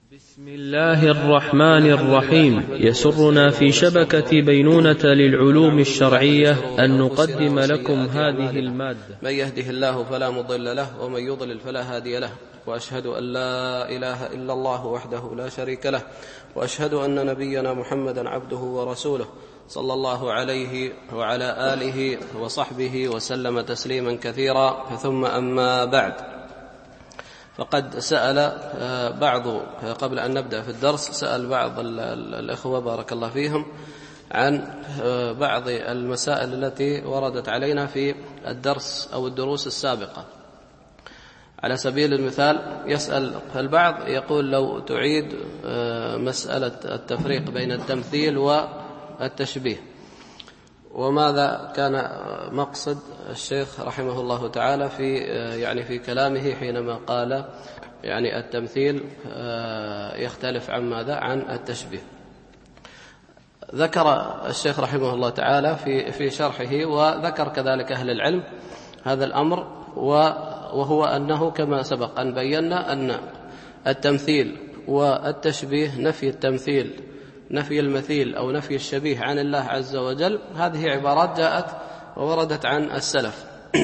بسم الله الرحمن الرحيم. يسرنا في شبكة بينونة للعلوم الشرعية أن نقدم لكم هذه المادة. من يهده الله فلا مضل له ومن يضلل فلا هادي له، وأشهد أن لا إله إلا الله وحده لا شريك له، وأشهد أن نبينا محمدا عبده ورسوله صلى الله عليه وعلى آله وصحبه وسلم تسليما كثيرا. ثم أما بعد، فقد سأل قبل أن نبدأ في الدرس سأل بعض الإخوة بارك الله فيهم عن بعض المسائل التي وردت علينا في الدرس أو الدروس السابقة. على سبيل المثال يسأل البعض يقول لو تعيد مسألة التفريق بين التمثيل والتشبيه، وماذا كان مقصد الشيخ رحمه الله تعالى في كلامه حينما قال التمثيل يختلف عن ماذا؟ عن التشبيه. ذكر الشيخ رحمه الله تعالى في شرحه، وذكر كذلك أهل العلم هذا الأمر، وهو أنه كما سبق أن بينا أن التمثيل والتشبيه، نفي التمثيل، نفي المثيل أو نفي الشبيه عن الله عز وجل، هذه عبارات جاءت ووردت عن السلف.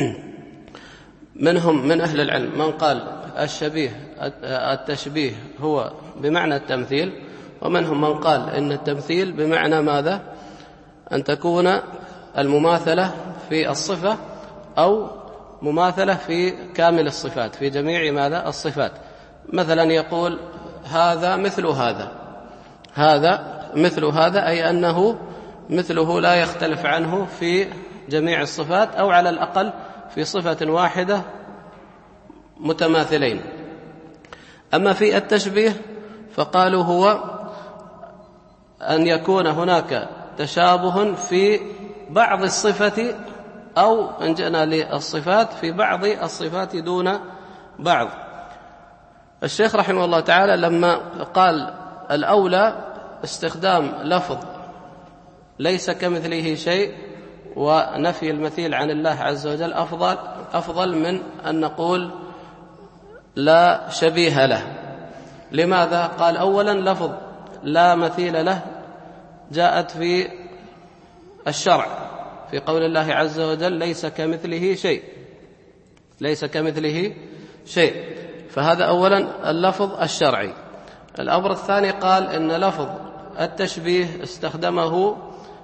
منهم من أهل العلم من قال التشبيه هو بمعنى التمثيل، ومنهم من قال إن التمثيل بمعنى ماذا؟ أن تكون المماثلة في الصفة أو مماثلة في كامل الصفات، في جميع ماذا؟ الصفات. مثلا يقول هذا مثل هذا، هذا مثل هذا، أي أنه مثله لا يختلف عنه في جميع الصفات، أو على الأقل في صفة واحدة متماثلين. أما في التشبيه فقالوا هو أن يكون هناك تشابه في بعض الصفة، أو إن جئنا للصفات في بعض الصفات دون بعض. الشيخ رحمه الله تعالى لما قال الأولى استخدام لفظ ليس كمثله شيء ونفي المثيل عن الله عز وجل أفضل من أن نقول لا شبيه له. لماذا؟ قال أولا لفظ لا مثيل له جاءت في الشرع في قول الله عز وجل ليس كمثله شيء، ليس كمثله شيء، فهذا أولا اللفظ الشرعي. الأمر الثاني قال إن لفظ التشبيه استخدمه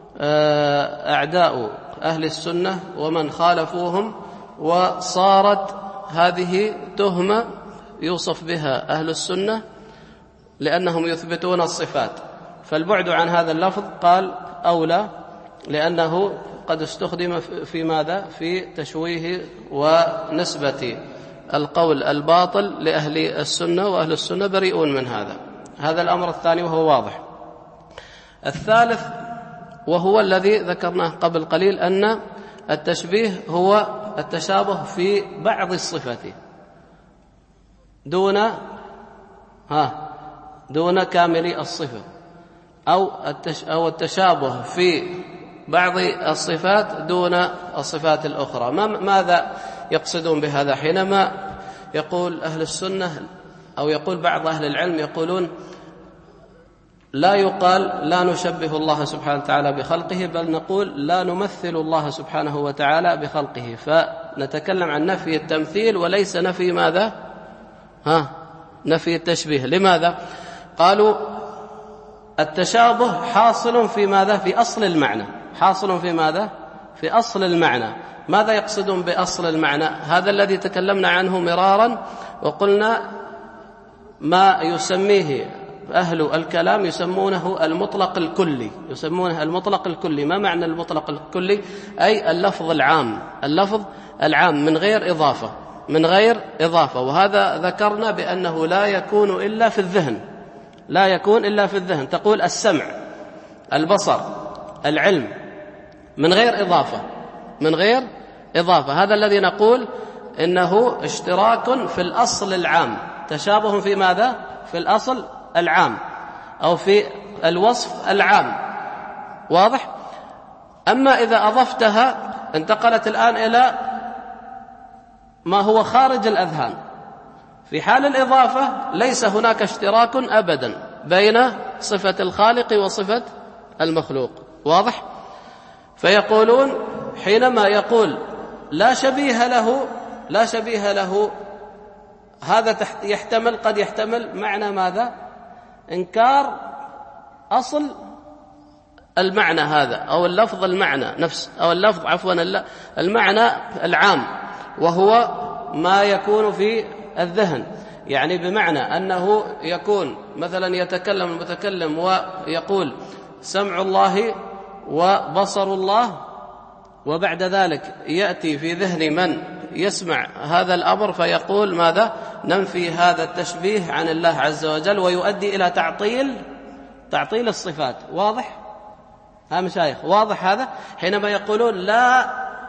أعداء أهل السنة ومن خالفوهم، وصارت هذه تهمة يوصف بها أهل السنة لأنهم يثبتون الصفات، فالبعد عن هذا اللفظ قال أولى، لأنه قد استخدم في ماذا؟ في تشويه ونسبة القول الباطل لأهل السنة، وأهل السنة بريئون من هذا. هذا الأمر الثاني وهو واضح. الثالث وهو الذي ذكرناه قبل قليل، أن التشبيه هو التشابه في بعض الصفات دون كامل الصفة، أو التشابه في بعض الصفات دون الصفات الأخرى. ماذا يقصدون بهذا؟ حينما يقول أهل السنة أو يقول بعض أهل العلم يقولون لا يقال لا نشبه الله سبحانه وتعالى بخلقه، بل نقول لا نمثل الله سبحانه وتعالى بخلقه، فنتكلم عن نفي التمثيل وليس نفي ماذا؟ نفي التشبيه. لماذا؟ قالوا التشابه حاصل في ماذا؟ في أصل المعنى. حاصل في ماذا؟ في أصل المعنى. ماذا يقصدون بأصل المعنى؟ هذا الذي تكلمنا عنه مرارا، وقلنا ما يسميه أهل الكلام يسمونه المطلق الكلي، يسمونه المطلق الكلي. ما معنى المطلق الكلي؟ أي اللفظ العام، اللفظ العام من غير إضافة، من غير إضافة. وهذا ذكرنا بأنه لا يكون إلا في الذهن، لا يكون إلا في الذهن. تقول السمع، البصر، العلم، من غير إضافة، من غير إضافة. هذا الذي نقول إنه اشتراك في الأصل العام، تشابه في ماذا؟ في الأصل العام أو في الوصف العام. واضح؟ أما إذا أضفتها انتقلت الآن إلى ما هو خارج الأذهان، في حال الإضافة ليس هناك اشتراك أبدا بين صفة الخالق وصفة المخلوق. واضح؟ فيقولون حينما يقول لا شبيه له هذا قد يحتمل معنى ماذا؟ إنكار أصل المعنى هذا، أو اللفظ المعنى نفس، أو اللفظ عفوا المعنى العام، وهو ما يكون في الذهن. يعني بمعنى أنه يكون مثلا يتكلم المتكلم ويقول سمع الله وبصر الله، وبعد ذلك يأتي في ذهن من يسمع هذا الأمر فيقول ماذا؟ ننفي هذا التشبيه عن الله عز وجل، ويؤدي إلى تعطيل الصفات. واضح؟ ها مشايخ، واضح هذا؟ حينما يقولون لا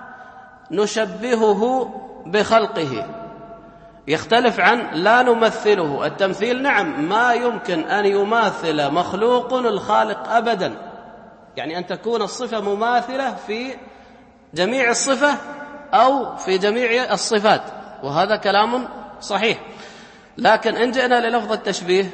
نشبهه بخلقه، يختلف عن لا نمثله. التمثيل نعم، ما يمكن أن يماثل مخلوق الخالق أبدا، يعني أن تكون الصفة مماثلة في جميع الصفة أو في جميع الصفات، وهذا كلام صحيح. لكن إن جئنا للفظ التشبيه،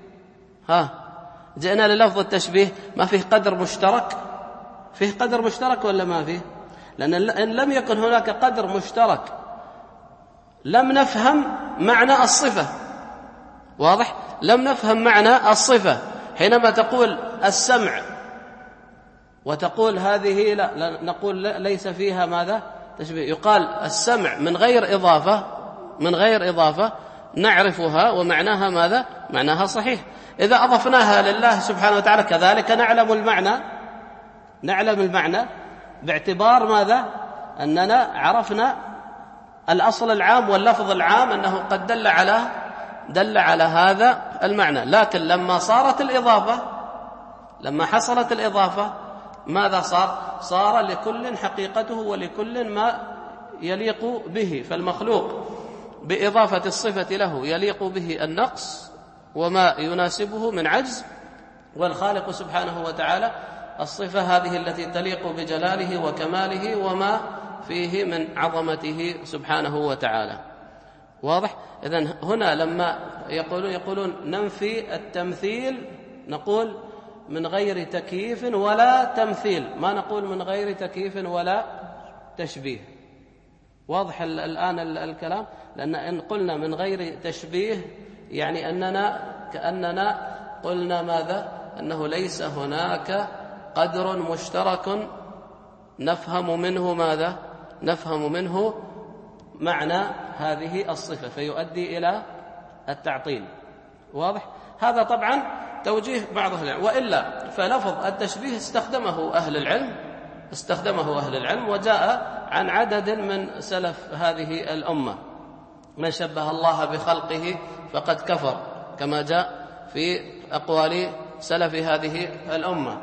جئنا للفظ التشبيه ما فيه قدر مشترك؟ فيه قدر مشترك ولا ما فيه؟ لأن إن لم يكن هناك قدر مشترك لم نفهم معنى الصفة. واضح؟ لم نفهم معنى الصفة. حينما تقول السمع وتقول هذه لا، نقول ليس فيها ماذا؟ تشبيه. يقال السمع من غير إضافة نعرفها ومعناها ماذا؟ معناها صحيح. إذا أضفناها لله سبحانه وتعالى كذلك نعلم المعنى باعتبار ماذا؟ أننا عرفنا الأصل العام واللفظ العام أنه قد دل على هذا المعنى. لكن لما حصلت الإضافة ماذا صار لكل حقيقته ولكل ما يليق به. فالمخلوق بإضافة الصفة له يليق به النقص وما يناسبه من عجز، والخالق سبحانه وتعالى الصفة هذه التي تليق بجلاله وكماله وما فيه من عظمته سبحانه وتعالى. واضح؟ إذن هنا لما يقولون ننفي التمثيل، نقول من غير تكييف ولا تمثيل، ما نقول من غير تكييف ولا تشبيه. واضح الآن الكلام؟ لأن إن قلنا من غير تشبيه يعني كأننا قلنا ماذا؟ أنه ليس هناك قدر مشترك نفهم منه ماذا؟ نفهم منه معنى هذه الصفة، فيؤدي إلى التعطيل. واضح؟ هذا طبعا توجيه بعض أهل العلم، وإلا فلفظ التشبيه استخدمه أهل العلم وجاء عن عدد من سلف هذه الأمة. من شبه الله بخلقه فقد كفر، كما جاء في أقوال سلف هذه الأمة.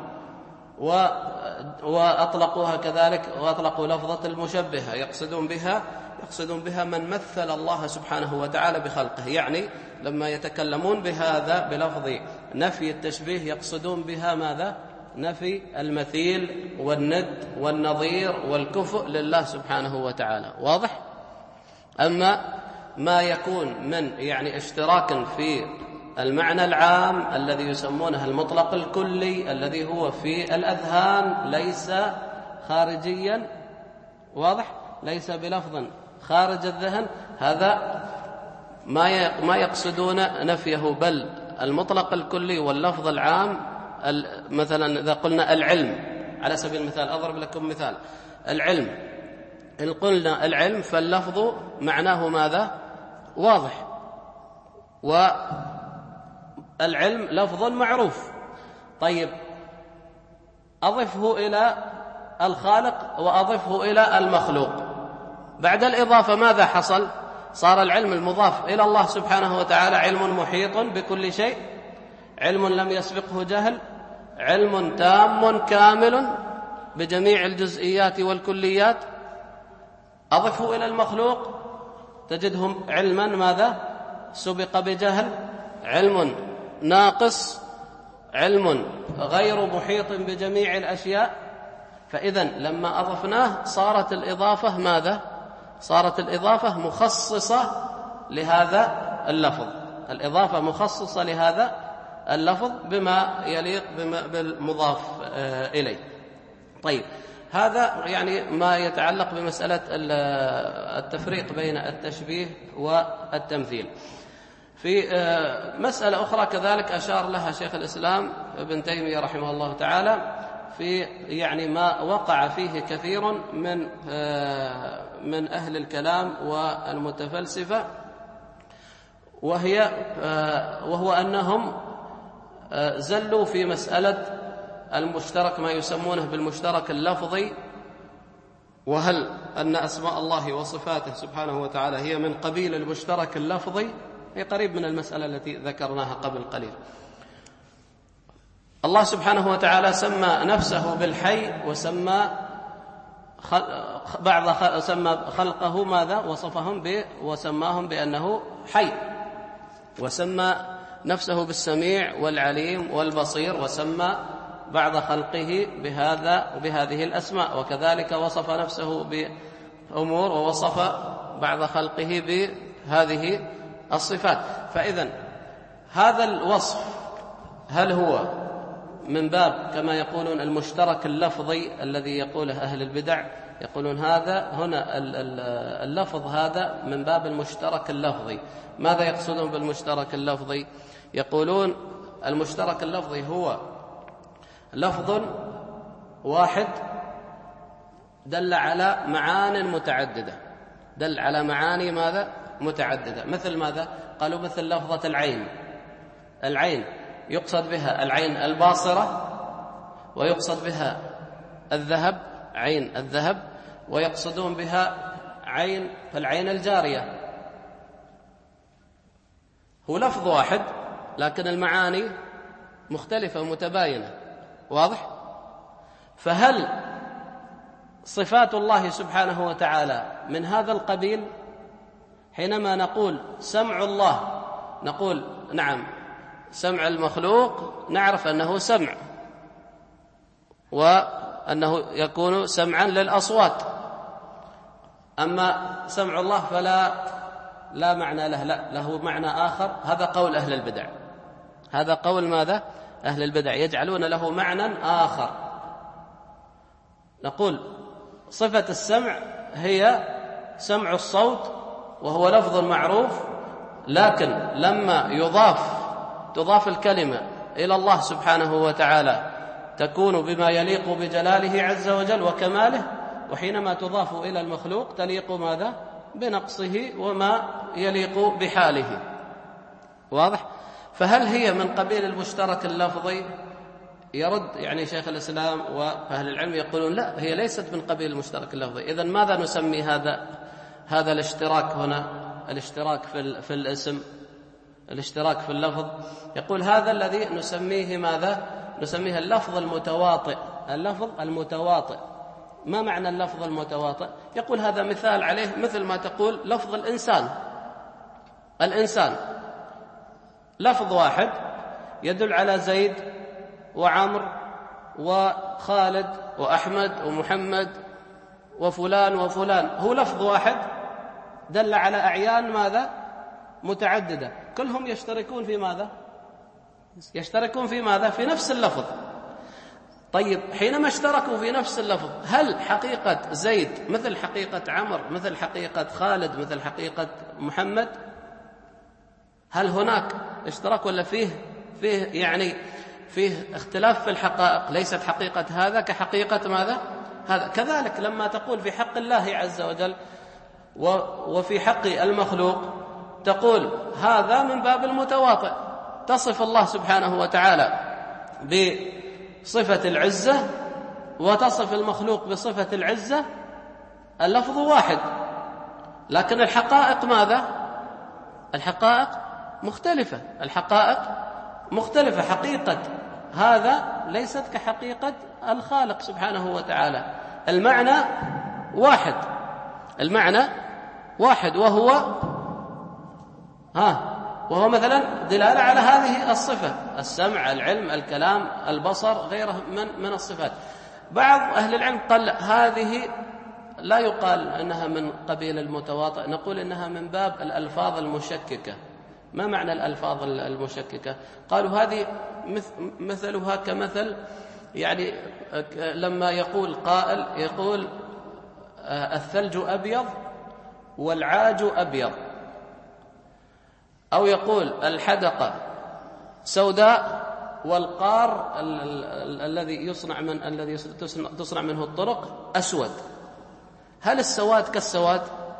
وأطلقوها كذلك، وأطلقوا لفظة المشبهة يقصدون بها من مثل الله سبحانه وتعالى بخلقه. يعني لما يتكلمون بهذا بلفظ نفي التشبيه يقصدون بها ماذا؟ نفي المثيل والند والنظير والكفء لله سبحانه وتعالى. واضح؟ أما ما يكون من يعني اشتراك في المعنى العام الذي يسمونه المطلق الكلي الذي هو في الأذهان ليس خارجيا، واضح؟ ليس بلفظ خارج الذهن، هذا ما يقصدون نفيه، بل المطلق الكلي واللفظ العام. مثلا إذا قلنا العلم على سبيل المثال، أضرب لكم مثال، العلم، إن قلنا العلم فاللفظ معناه ماذا؟ واضح، والعلم لفظ معروف. طيب أضفه إلى الخالق وأضفه إلى المخلوق، بعد الإضافة ماذا حصل؟ صار العلم المضاف إلى الله سبحانه وتعالى علم محيط بكل شيء، علم لم يسبقه جهل، علم تام كامل بجميع الجزئيات والكليات. أضفه إلى المخلوق تجدهم علما ماذا؟ سبق بجهل، علم ناقص، علم غير محيط بجميع الأشياء. فإذن لما أضفناه صارت الإضافة ماذا؟ صارت الإضافة مخصصة لهذا اللفظ، الإضافة مخصصة لهذا اللفظ بما يليق بالمضاف إليه. طيب، هذا يعني ما يتعلق بمسألة التفريق بين التشبيه والتمثيل. في مسألة أخرى كذلك أشار لها شيخ الإسلام ابن تيمية رحمه الله تعالى في يعني ما وقع فيه كثير من أهل الكلام والمتفلسفة، وهو أنهم زلوا في مسألة المشترك، ما يسمونه بالمشترك اللفظي، وهل أن أسماء الله وصفاته سبحانه وتعالى هي من قبيل المشترك اللفظي؟ هي قريب من المسألة التي ذكرناها قبل قليل. الله سبحانه وتعالى سمى نفسه بالحي، وسمى سمى خلقه ماذا؟ وصفهم وسماهم بأنه حي، وسمى نفسه بالسميع والعليم والبصير، وسمى بعض خلقه بهذه الأسماء، وكذلك وصف نفسه بأمور ووصف بعض خلقه بهذه الصفات. فإذن هذا الوصف هل هو من باب كما يقولون المشترك اللفظي الذي يقوله أهل البدع؟ يقولون هذا هنا اللفظ هذا من باب المشترك اللفظي. ماذا يقصدون بالمشترك اللفظي؟ يقولون المشترك اللفظي هو لفظ واحد دل على معان متعددة، دل على معاني ماذا؟ متعددة. مثل ماذا؟ قالوا مثل لفظة العين. العين يقصد بها العين الباصرة، ويقصد بها الذهب، عين الذهب، ويقصدون بها العين الجارية. هو لفظ واحد لكن المعاني مختلفة ومتباينة. واضح؟ فهل صفات الله سبحانه وتعالى من هذا القبيل؟ حينما نقول سمع الله نقول نعم سمع المخلوق نعرف أنه سمع، وأنه يكون سمعا للأصوات. أما سمع الله لا معنى له، له معنى آخر. هذا قول أهل البدع. هذا قول ماذا؟ أهل البدع، يجعلون له معنى آخر. نقول صفة السمع هي سمع الصوت، وهو لفظ معروف، لكن لما تضاف الكلمة إلى الله سبحانه وتعالى تكون بما يليق بجلاله عز وجل وكماله، وحينما تضاف إلى المخلوق تليق ماذا؟ بنقصه وما يليق بحاله. واضح؟ فهل هي من قبيل المشترك اللفظي؟ يرد يعني شيخ الإسلام وأهل العلم يقولون لا، هي ليست من قبيل المشترك اللفظي. إذن ماذا نسمي هذا الاشتراك هنا؟ الاشتراك في الاسم، الاشتراك في اللفظ. يقول هذا الذي نسميه ماذا؟ نسميه اللفظ المتواطئ. اللفظ المتواطئ. ما معنى اللفظ المتواطئ؟ يقول هذا مثال عليه مثل ما تقول لفظ الإنسان. الإنسان لفظ واحد يدل على زيد وعمر وخالد وأحمد ومحمد وفلان وفلان، هو لفظ واحد دل على أعيان ماذا؟ متعددة، كلهم يشتركون في ماذا؟ يشتركون في ماذا؟ في نفس اللفظ. طيب، حينما اشتركوا في نفس اللفظ، هل حقيقة زيد مثل حقيقة عمر مثل حقيقة خالد مثل حقيقة محمد؟ هل هناك اشتراك ولا فيه اختلاف في الحقائق؟ ليست حقيقة هذا كحقيقة ماذا؟ هذا. كذلك لما تقول في حق الله عز وجل وفي حق المخلوق تقول هذا من باب المتواطئ، تصف الله سبحانه وتعالى بصفة العزة وتصف المخلوق بصفة العزة، اللفظ واحد لكن الحقائق ماذا؟ الحقائق مختلفة. الحقائق مختلفة. حقيقة هذا ليست كحقيقة الخالق سبحانه وتعالى. المعنى واحد، المعنى واحد، وهو مثلا دلالة على هذه الصفة: السمع، العلم، الكلام، البصر، غيره من الصفات. بعض أهل العلم قال هذه لا يقال أنها من قبيل المتواطئ، نقول إنها من باب الألفاظ المشككة. ما معنى الألفاظ المشككة؟ قالوا هذه مثلها كمثل يعني لما يقول قائل يقول الثلج أبيض والعاج أبيض، أو يقول الحدقة سوداء والقار الذي تصنع منه الطرق أسود. هل السواد كالسواد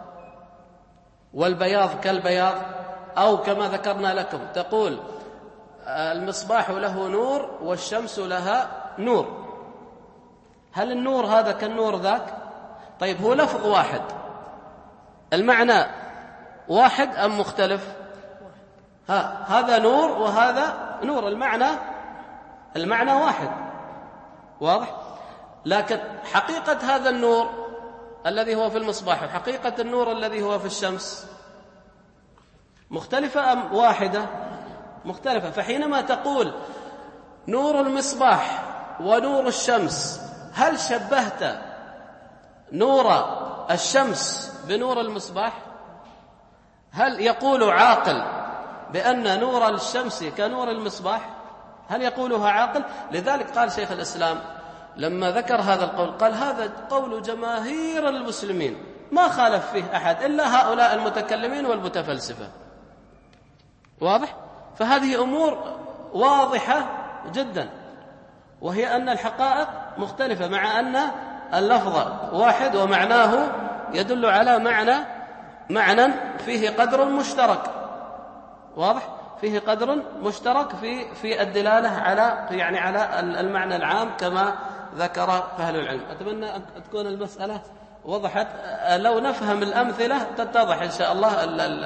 والبياض كالبياض؟ أو كما ذكرنا لكم تقول المصباح له نور والشمس لها نور، هل النور هذا كالنور ذاك؟ طيب هو لفظ واحد، المعنى واحد أم مختلف؟ هذا نور وهذا نور، المعنى واحد، واضح؟ لكن حقيقة هذا النور الذي هو في المصباح وحقيقة النور الذي هو في الشمس مختلفة أم واحدة؟ مختلفة. فحينما تقول نور المصباح ونور الشمس، هل شبهت نور الشمس بنور المصباح؟ هل يقول عاقل بأن نور الشمس كنور المصباح؟ هل يقولها عاقل؟ لذلك قال شيخ الإسلام لما ذكر هذا القول قال هذا قول جماهير المسلمين ما خالف فيه أحد إلا هؤلاء المتكلمين والمتفلسفة. واضح؟ فهذه أمور واضحة جدا، وهي أن الحقائق مختلفة مع أن اللفظ واحد ومعناه يدل على معنى فيه قدر مشترك. واضح؟ فيه قدر مشترك في الدلالة على المعنى العام كما ذكر أهل العلم. أتمنى أن تكون المسألة وضحت. لو نفهم الأمثلة تتضح إن شاء الله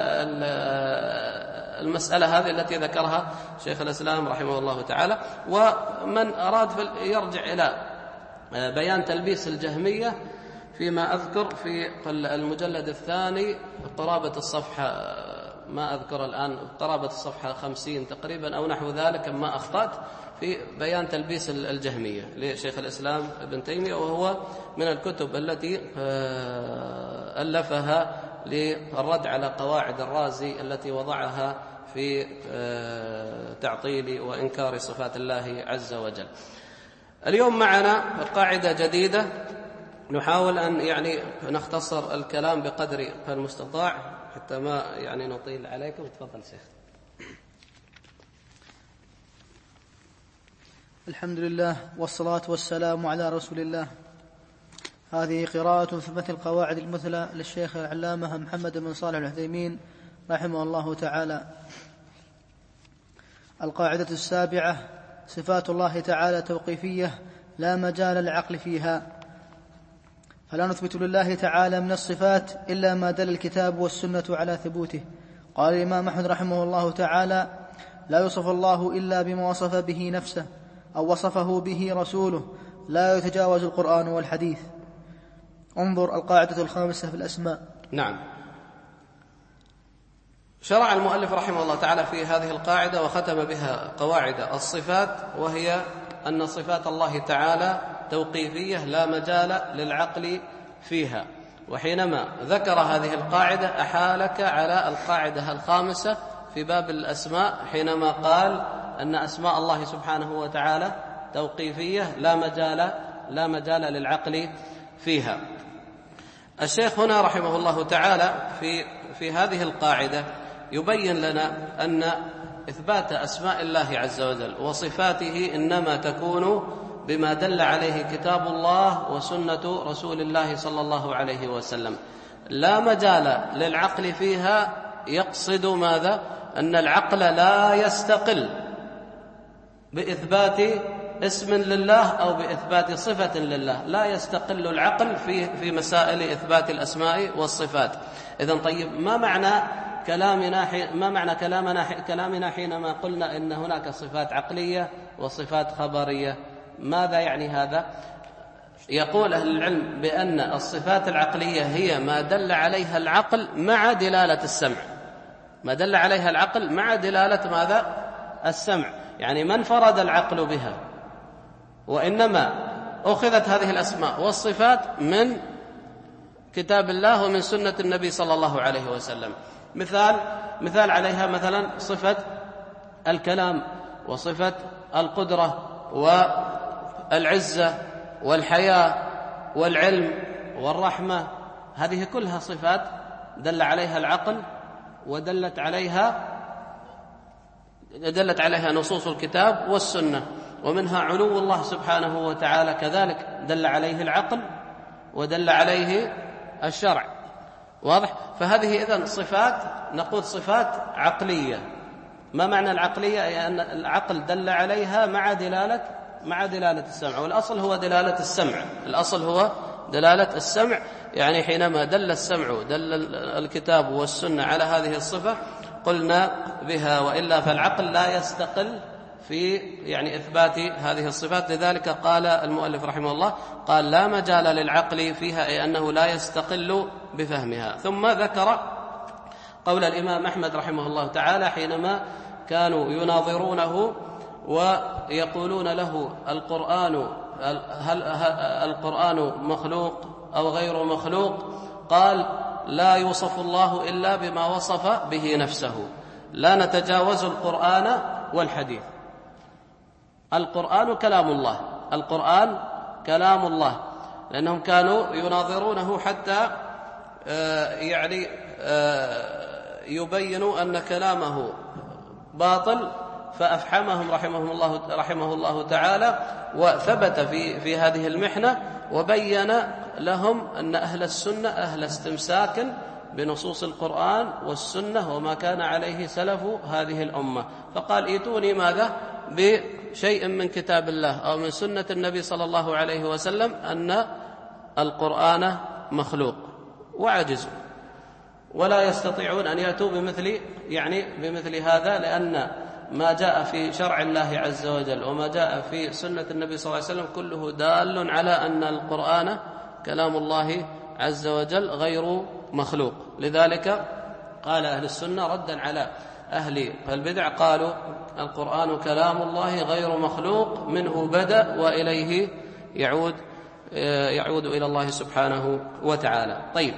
المسألة هذه التي ذكرها شيخ الإسلام رحمه الله تعالى. ومن أراد يرجع إلى بيان تلبيس الجهمية فيما أذكر في المجلد الثاني قرابة الصفحة، ما أذكر الآن، قرابة الصفحة 50 تقريبا أو نحو ذلك ما أخطأت، في بيان تلبيس الجهمية لشيخ الإسلام ابن تيمية، وهو من الكتب التي ألفها للرد على قواعد الرازي التي وضعها في تعطيل وإنكار صفات الله عز وجل. اليوم معنا قاعدة جديدة نحاول أن نختصر الكلام بقدر المستطاع حتى ما نطيل عليكم. تفضل شيخ. الحمد لله والصلاة والسلام على رسول الله. هذه قراءة في مثل القواعد المثلى للشيخ العلامة محمد بن صالح العثيمين رحمه الله تعالى. القاعدة 7: صفات الله تعالى توقيفية لا مجال للعقل فيها، فلا نثبت لله تعالى من الصفات إلا ما دل الكتاب والسنة على ثبوته. قال الإمام أحمد رحمه الله تعالى: لا يوصف الله إلا بما وصف به نفسه أو وصفه به رسوله، لا يتجاوز القرآن والحديث. انظر القاعدة 5 في الأسماء. نعم. شرع المؤلف رحمه الله تعالى في هذه القاعدة وختم بها قواعد الصفات، وهي أن صفات الله تعالى توقيفية لا مجال للعقل فيها. وحينما ذكر هذه القاعدة أحالك على القاعدة 5 في باب الأسماء، حينما قال أن أسماء الله سبحانه وتعالى توقيفية لا مجال للعقل فيها. الشيخ هنا رحمه الله تعالى في هذه القاعدة يبين لنا أن إثبات أسماء الله عز وجل وصفاته إنما تكون بما دل عليه كتاب الله وسنة رسول الله صلى الله عليه وسلم، لا مجال للعقل فيها. يقصد ماذا؟ أن العقل لا يستقل بإثبات اسم لله أو بإثبات صفة لله، لا يستقل العقل في مسائل إثبات الأسماء والصفات. إذن طيب، ما معنى كلامنا حينما قلنا إن هناك صفات عقلية وصفات خبرية؟ ماذا يعني هذا؟ يقول أهل العلم بأن الصفات العقلية هي ما دل عليها العقل مع دلالة السمع، ما دل عليها العقل مع دلالة ماذا؟ السمع، يعني ما انفرد العقل بها، وإنما أخذت هذه الأسماء والصفات من كتاب الله ومن سنة النبي صلى الله عليه وسلم. مثال: مثال عليها مثلا صفة الكلام وصفة القدرة والعزة والحياة والعلم والرحمة، هذه كلها صفات دل عليها العقل ودلت عليها نصوص الكتاب والسنة. ومنها علو الله سبحانه وتعالى كذلك دل عليه العقل ودل عليه الشرع. واضح؟ فهذه إذن صفات، نقول صفات عقلية. ما معنى العقلية؟ يعني أن العقل دل عليها مع دلالة السمع، والأصل هو دلالة السمع. الأصل هو دلالة السمع، يعني حينما دل السمع دل الكتاب والسنة على هذه الصفة قلنا بها، وإلا فالعقل لا يستقل في يعني إثبات هذه الصفات. لذلك قال المؤلف رحمه الله قال لا مجال للعقل فيها، أي أنه لا يستقل بفهمها. ثم ذكر قول الإمام أحمد رحمه الله تعالى حينما كانوا يناظرونه ويقولون له هل القرآن مخلوق أو غير مخلوق؟ قال لا يوصف الله إلا بما وصف به نفسه، لا نتجاوز القرآن والحديث. القرآن كلام الله، القرآن كلام الله، لأنهم كانوا يناظرونه حتى يبينوا أن كلامه باطل، فأفحمهم رحمه الله تعالى وثبت في هذه المحنة، وبين لهم أن أهل السنة أهل استمساك بنصوص القرآن والسنة وما كان عليه سلف هذه الأمة. فقال ائتوني ماذا؟ بشيء من كتاب الله أو من سنة النبي صلى الله عليه وسلم أن القرآن مخلوق، وعجزوا ولا يستطيعون أن يأتوا بمثل هذا، لأن ما جاء في شرع الله عز وجل وما جاء في سنة النبي صلى الله عليه وسلم كله دال على أن القرآن كلام الله عز وجل غير مخلوق. لذلك قال أهل السنة ردا على أهل البدع قالوا القرآن كلام الله غير مخلوق، منه بدأ وإليه يعود إلى الله سبحانه وتعالى. طيب،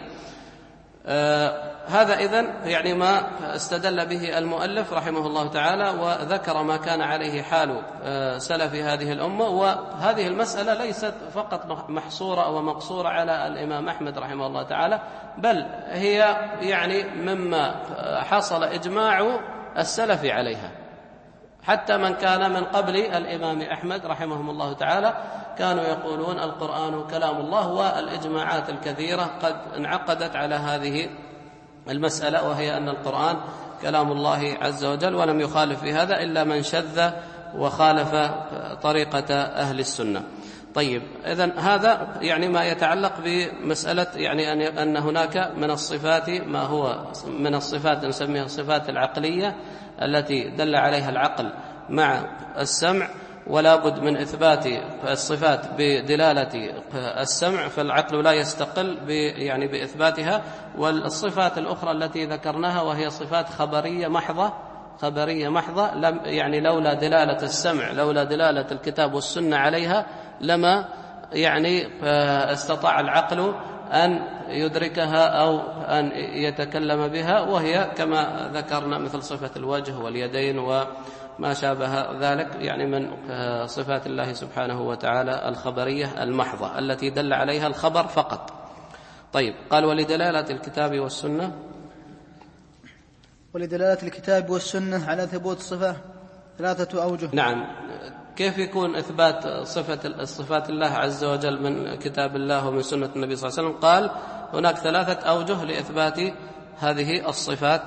هذا إذن يعني ما استدل به المؤلف رحمه الله تعالى، وذكر ما كان عليه حال سلف هذه الأمة. وهذه المسألة ليست فقط محصورة أو مقصورة على الإمام أحمد رحمه الله تعالى، بل هي يعني مما حصل إجماع السلف عليها. حتى من كان من قبل الإمام أحمد رحمهم الله تعالى كانوا يقولون القرآن كلام الله، والإجماعات الكثيرة قد انعقدت على هذه المسألة، وهي أن القرآن كلام الله عز وجل، ولم يخالف في هذا إلا من شذ وخالف طريقة أهل السنة. طيب، إذن هذا يعني ما يتعلق بمسألة يعني أن هناك من الصفات ما هو من الصفات نسميها الصفات العقلية التي دل عليها العقل مع السمع، ولا بد من إثبات الصفات بدلالة السمع، فالعقل لا يستقل يعني بإثباتها. والصفات الأخرى التي ذكرناها وهي صفات خبرية محضة يعني لولا دلالة السمع، لولا دلالة الكتاب والسنة عليها لما يعني استطاع العقل أن يدركها أو أن يتكلم بها، وهي كما ذكرنا مثل صفة الوجه واليدين وما شابه ذلك، يعني من صفات الله سبحانه وتعالى الخبرية المحضة التي دل عليها الخبر فقط. طيب، قال ولدلالة الكتاب والسنة، ولدلالة الكتاب والسنة على ثبوت الصفة 3 أوجه. نعم، كيف يكون إثبات صفات الله عز وجل من كتاب الله ومن سنة النبي صلى الله عليه وسلم؟ قال هناك 3 أوجه لإثبات هذه الصفات.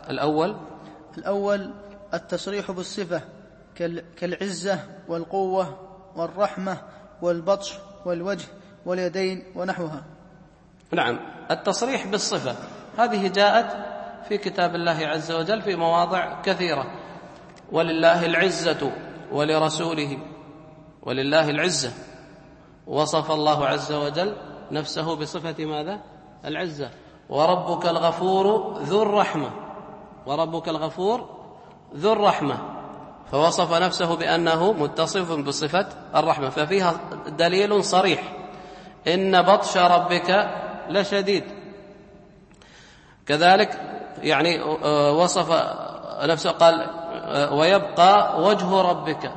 الأول التصريح بالصفة كالعزة والقوة والرحمة والبطش والوجه واليدين ونحوها. نعم، التصريح بالصفة هذه جاءت في كتاب الله عز وجل في مواضع كثيرة. ولله العزة ولرسوله، ولله العزة، وصف الله عز وجل نفسه بصفة ماذا؟ العزة. وربك الغفور ذو الرحمة، وربك الغفور ذو الرحمة، فوصف نفسه بأنه متصف بصفة الرحمة، ففيها دليل صريح إن بطش ربك لشديد. كذلك يعني وصف نفسه قال ويبقى وجه ربك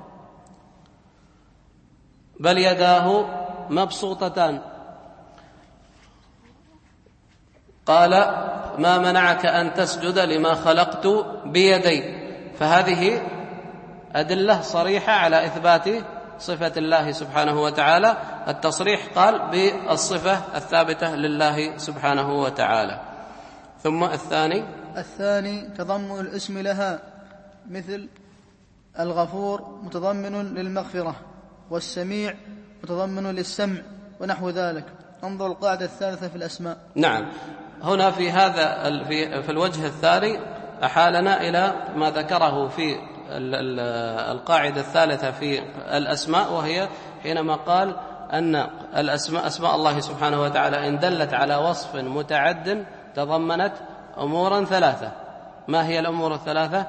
بل يداه مبسوطتان. قال ما منعك أن تسجد لما خلقت بيدي. فهذه أدلة صريحة على إثبات صفة الله سبحانه وتعالى. التصريح قال بالصفة الثابتة لله سبحانه وتعالى. ثم الثاني تضمن الاسم لها، مثل الغفور متضمن للمغفرة، والسميع متضمن للسمع، ونحو ذلك. انظر القاعدة الثالثة في الأسماء. نعم، هنا في الوجه الثاني أحالنا إلى ما ذكره في القاعدة الثالثة في الأسماء، وهي حينما قال أن أسماء الله سبحانه وتعالى إن دلت على وصف متعد تضمنت أمورا ثلاثة. ما هي الأمور الثلاثة؟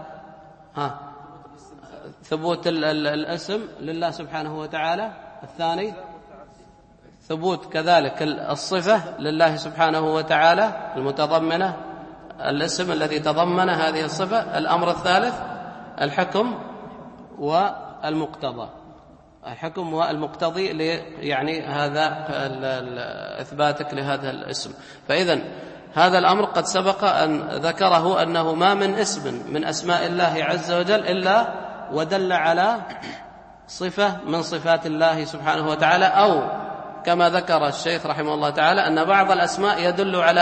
ثبوت الاسم لله سبحانه وتعالى، الثاني ثبوت كذلك الصفة لله سبحانه وتعالى المتضمنة الاسم الذي تضمن هذه الصفة، الأمر الثالث الحكم والمقتضى، الحكم والمقتضي يعني هذا إثباتك لهذا الاسم. فإذن هذا الأمر قد سبق أن ذكره أنه ما من اسم من أسماء الله عز وجل إلا ودل على صفة من صفات الله سبحانه وتعالى، أو كما ذكر الشيخ رحمه الله تعالى أن بعض الأسماء يدل على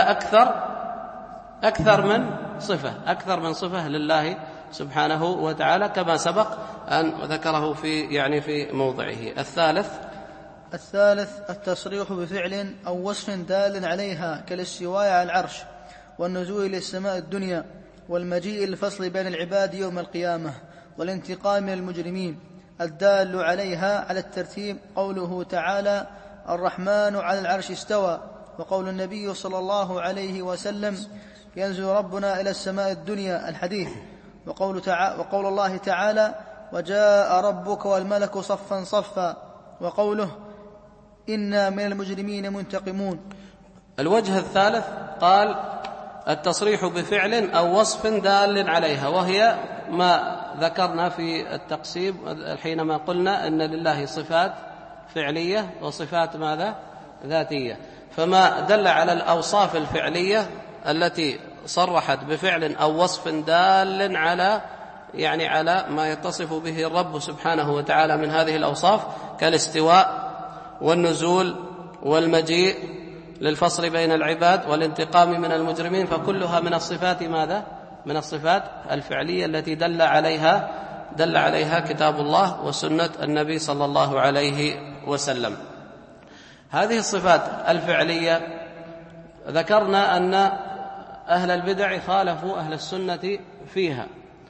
أكثر من صفة لله سبحانه وتعالى، كما سبق أن ذكره في موضعه. الثالث التصريح بفعل أو وصف دال عليها، كالاستواء على العرش، والنزول إلى السماء الدنيا، والمجيء للفصل بين العباد يوم القيامة، والانتقام من المجرمين. الدال عليها على الترتيب قوله تعالى الرحمن على العرش استوى، وقول النبي صلى الله عليه وسلم ينزل ربنا إلى السماء الدنيا، الحديث. وقول الله تعالى وجاء ربك والملك صفا صفا، وقوله إنا من المجرمين منتقمون. الوجه الثالث قال التصريح بفعل أو وصف دال عليها، وهي ما ذكرنا في التقسيم حينما قلنا أن لله صفات فعلية وصفات ماذا؟ ذاتية. فما دل على الأوصاف الفعلية التي صرحت بفعل أو وصف دال على ما يتصف به الرب سبحانه وتعالى من هذه الأوصاف، كالاستواء والنزول والمجيء للفصل بين العباد والانتقام من المجرمين، فكلها من الصفات ماذا؟ من الصفات الفعلية التي دل عليها كتاب الله وسنة النبي صلى الله عليه وسلم. هذه الصفات الفعلية ذكرنا أن أهل البدع خالفوا أهل السنة فيها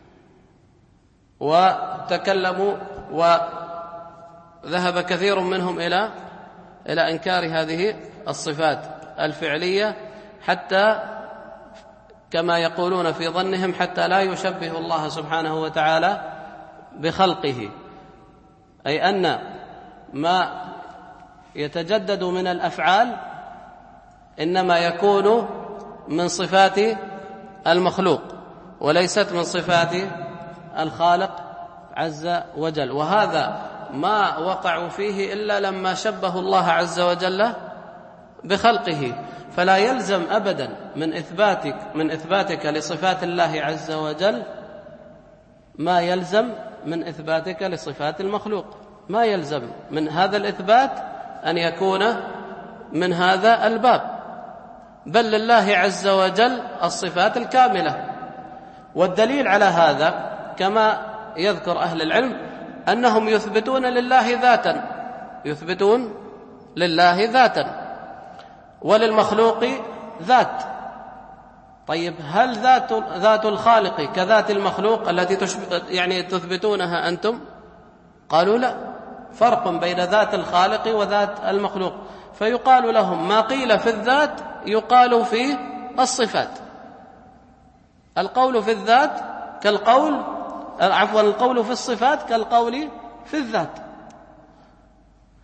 وتكلموا، وذهب كثير منهم إلى إنكار هذه الصفات الفعلية، حتى كما يقولون في ظنهم حتى لا يشبه الله سبحانه وتعالى بخلقه، أي أن ما يتجدد من الأفعال إنما يكون من صفات المخلوق وليست من صفات الخالق عز وجل. وهذا ما وقعوا فيه إلا لما شبهوا الله عز وجل بخلقه. فلا يلزم أبدا من إثباتك لصفات الله عز وجل ما يلزم من إثباتك لصفات المخلوق، ما يلزم من هذا الإثبات أن يكون من هذا الباب، بل لله عز وجل الصفات الكاملة. والدليل على هذا كما يذكر أهل العلم أنهم يثبتون لله ذاتا وللمخلوق ذات. طيب هل ذات الخالق كذات المخلوق التي تثبتونها أنتم؟ قالوا لا، فرق بين ذات الخالق وذات المخلوق. فيقال لهم ما قيل في الذات يقال في الصفات. القول في الذات القول في الصفات كالقول في الذات.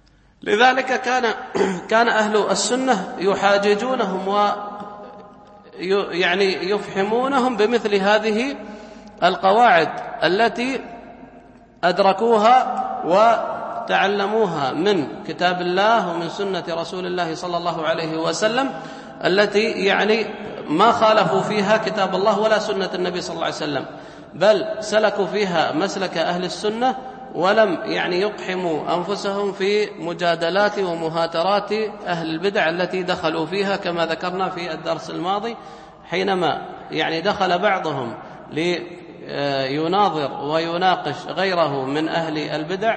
لذلك كان أهل السنة يحاججونهم يعني يفهمونهم بمثل هذه القواعد التي أدركوها وتعلموها من كتاب الله ومن سنة رسول الله صلى الله عليه وسلم، التي يعني ما خالفوا فيها كتاب الله ولا سنة النبي صلى الله عليه وسلم، بل سلكوا فيها مسلك أهل السنة، ولم يعني يقحموا أنفسهم في مجادلات ومهاترات أهل البدع التي دخلوا فيها، كما ذكرنا في الدرس الماضي حينما يعني دخل بعضهم ليناظر ويناقش غيره من أهل البدع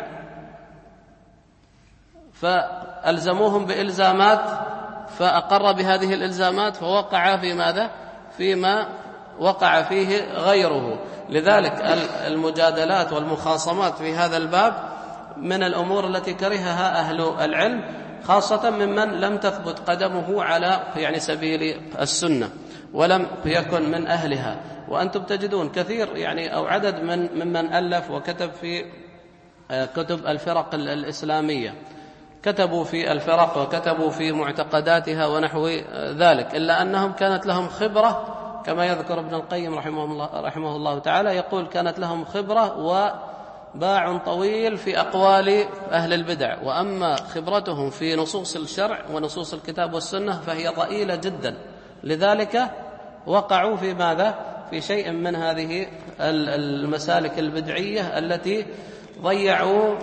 فألزموهم بإلزامات، فأقر بهذه الإلزامات فوقع في ماذا؟ فيما وقع فيه غيره. لذلك المجادلات والمخاصمات في هذا الباب من الأمور التي كرهها أهل العلم، خاصة ممن لم تثبت قدمه على يعني سبيل السنة ولم يكن من أهلها. وأنتم تجدون كثير يعني أو عدد ممن ألف وكتب في كتب الفرق الإسلامية، كتبوا في الفرق وكتبوا في معتقداتها ونحو ذلك، إلا أنهم كانت لهم خبرة، كما يذكر ابن القيم رحمه الله تعالى، يقول كانت لهم خبرة وباع طويل في أقوال أهل البدع، وأما خبرتهم في نصوص الشرع ونصوص الكتاب والسنة فهي ضئيلة جدا. لذلك وقعوا في ماذا؟ في شيء من هذه المسالك البدعية التي ضيعوا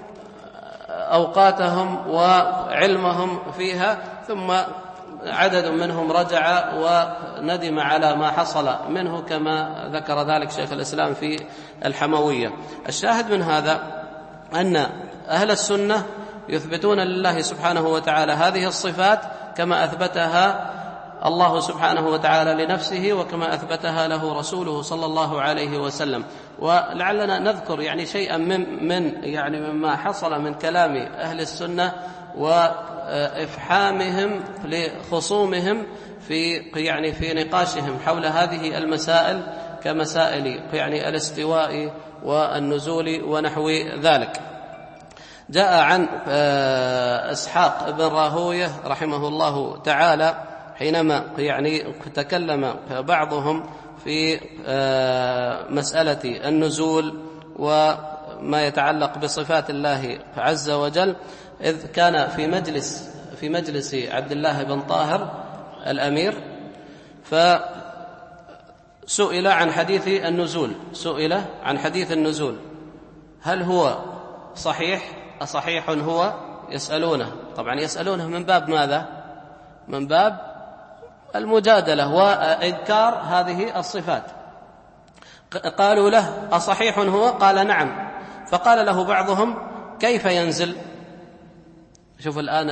أوقاتهم وعلمهم فيها، ثم عدد منهم رجع وندم على ما حصل منه، كما ذكر ذلك شيخ الإسلام في الحموية. الشاهد من هذا أن أهل السنة يثبتون لله سبحانه وتعالى هذه الصفات كما أثبتها الله سبحانه وتعالى لنفسه وكما أثبتها له رسوله صلى الله عليه وسلم. ولعلنا نذكر يعني شيئا مما حصل من كلام أهل السنة وإفحامهم لخصومهم في نقاشهم حول هذه المسائل كمسائل يعني الاستواء والنزول ونحو ذلك. جاء عن إسحاق بن راهويه رحمه الله تعالى حينما يعني تكلم بعضهم في مسألة النزول وما يتعلق بصفات الله عز وجل، إذ كان في مجلس عبد الله بن طاهر الأمير، فسئل عن حديث النزول، هل هو صحيح؟ أصحيح هو؟ يسألونه، طبعا يسألونه من باب ماذا؟ من باب المجادلة وإنكار هذه الصفات. قالوا له أصحيح هو؟ قال نعم. فقال له بعضهم كيف ينزل؟ شوف الآن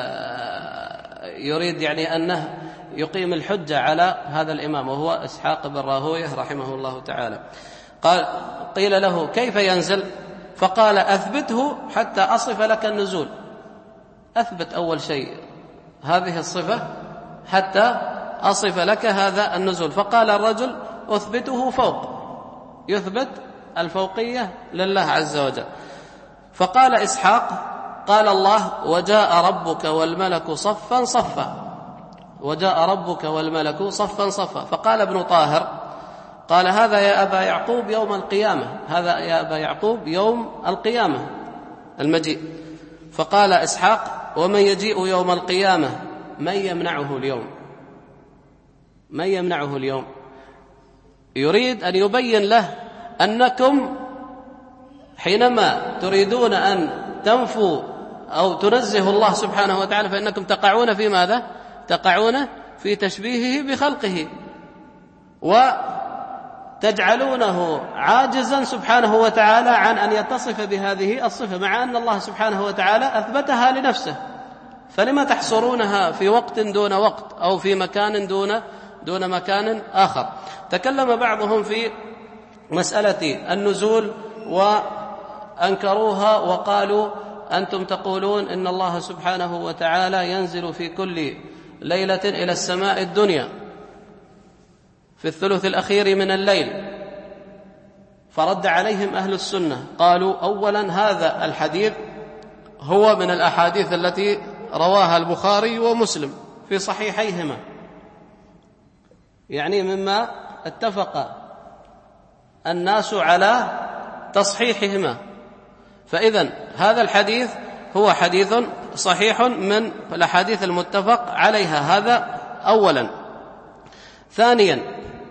يريد يعني أنه يقيم الحجة على هذا الإمام وهو إسحاق بن راهويه رحمه الله تعالى. قيل له كيف ينزل؟ فقال أثبته حتى أصف لك النزول، أثبت أول شيء هذه الصفة حتى أصف لك هذا النزول. فقال الرجل أثبته فوق، يثبت الفوقية لله عز وجل. فقال إسحاق قال الله وجاء ربك والملك صفا صفا، وجاء ربك والملك صفا صفا. فقال ابن طاهر قال هذا يا أبا يعقوب يوم القيامة، هذا يا أبا يعقوب يوم القيامة المجيء. فقال إسحاق ومن يجيء يوم القيامة من يمنعه اليوم؟ من يمنعه اليوم؟ يريد أن يبين له أنكم حينما تريدون أن تنفوا أو تنزه الله سبحانه وتعالى فإنكم تقعون في ماذا؟ تقعون في تشبيهه بخلقه وتجعلونه عاجزا سبحانه وتعالى عن أن يتصف بهذه الصفة، مع أن الله سبحانه وتعالى أثبتها لنفسه، فلما تحصرونها في وقت دون وقت أو في مكان دون مكان آخر؟ تكلم بعضهم في مسألة النزول وأنكروها وقالوا أنتم تقولون إن الله سبحانه وتعالى ينزل في كل ليلة إلى السماء الدنيا في الثلث الأخير من الليل. فرد عليهم أهل السنة قالوا أولا هذا الحديث هو من الأحاديث التي رواها البخاري ومسلم في صحيحيهما، يعني مما اتفق الناس على تصحيحهما. فإذن هذا الحديث هو حديث صحيح من الأحاديث المتفق عليها. هذا أولا. ثانيا،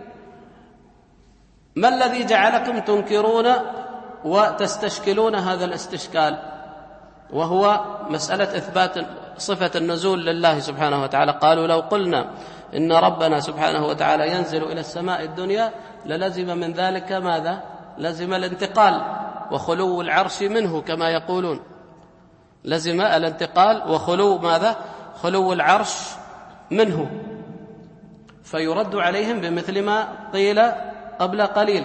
ما الذي جعلكم تنكرون وتستشكلون هذا الاستشكال، وهو مسألة إثبات صفة النزول لله سبحانه وتعالى؟ قالوا لو قلنا إن ربنا سبحانه وتعالى ينزل إلى السماء الدنيا للزم من ذلك ماذا؟ لزم الانتقال وخلو العرش منه كما يقولون، لزم الانتقال وخلو ماذا؟ خلو العرش منه. فيرد عليهم بمثل ما قيل قبل قليل: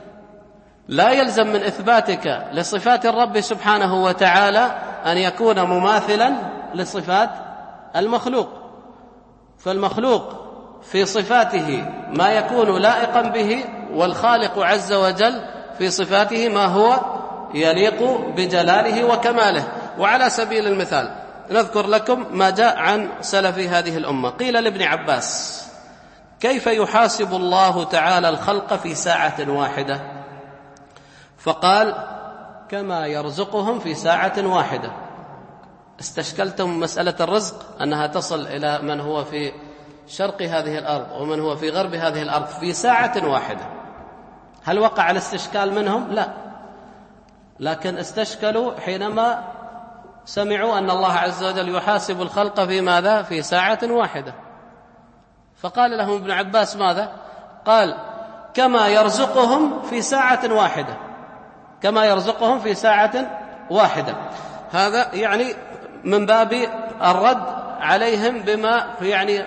لا يلزم من إثباتك لصفات الرب سبحانه وتعالى أن يكون مماثلا لصفات المخلوق، فالمخلوق في صفاته ما يكون لائقا به، والخالق عز وجل في صفاته ما هو يليق بجلاله وكماله. وعلى سبيل المثال نذكر لكم ما جاء عن سلف هذه الأمة. قيل لابن عباس: كيف يحاسب الله تعالى الخلق في ساعة واحدة؟ فقال: كما يرزقهم في ساعة واحدة. استشكلتم مسألة الرزق أنها تصل إلى من هو في شرق هذه الأرض ومن هو في غرب هذه الأرض في ساعة واحدة. هل وقع الاستشكال منهم؟ لا، لكن استشكلوا حينما سمعوا أن الله عز وجل يحاسب الخلق في ماذا؟ في ساعة واحدة. فقال لهم ابن عباس ماذا؟ قال: كما يرزقهم في ساعة واحدة، كما يرزقهم في ساعة واحدة. هذا يعني من باب الرد عليهم بما يعني